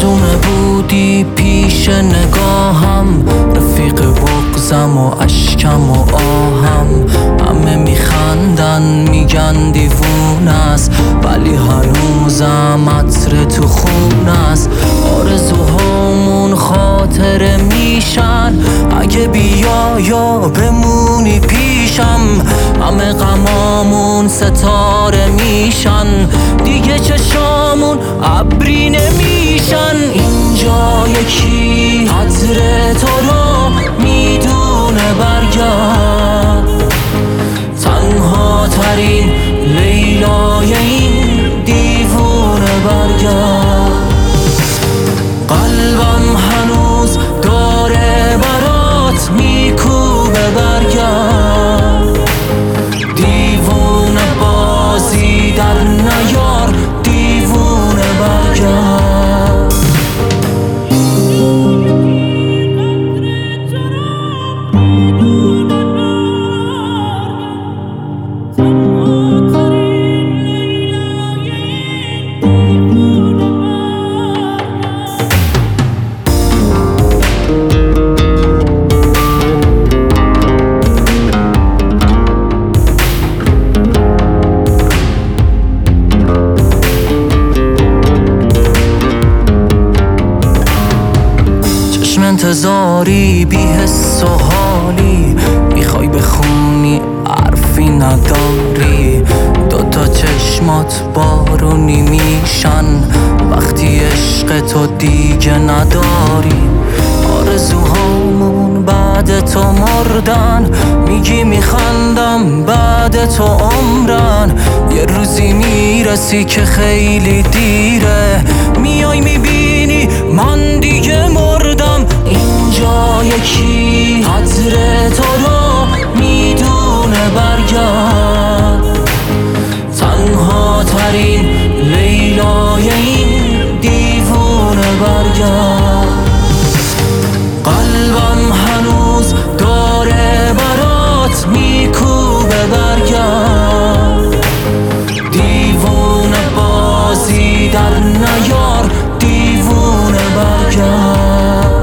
دونه بودی پیش نگاهم، رفیق بغزم و اشکم و آهم. همه میخندن میگن دیوونه است، ولی هنوزم عطر تو خون است. آرزوهامون خاطره میشن، اگه بیا یا بمونی پیشم. همه غمامون ستاره میشن، دیگه چشامون ابری نمیشن. اینجا یکی عطر تو رو میدونه برگرد، تنها ترین لیلای این دیوونه برگرد. قلبم هنوز داره برات میکوبه برگرد، دیوونه بازی در نیار، دیوونه برگرد. انتظاری بی حس و حالی، میخوای بخونی حرفی نداری. دوتا چشمات بارونی میشن وقتی عشق تو دیگه نداری. آرزوهامون بعد تو مردن، میگی میخندم بعد تو عمرن. یه روزی میرسی که خیلی دیره، میای میبینی من دیگه مردم. اینجا یکی عطر تو رو میدونه برگرد، تنها ترین لیلای این دیوونه برگرد. قلبم هنوز داره برات میکوبه برگرد، دیوونه بازی در نیار، دیوونه برگرد.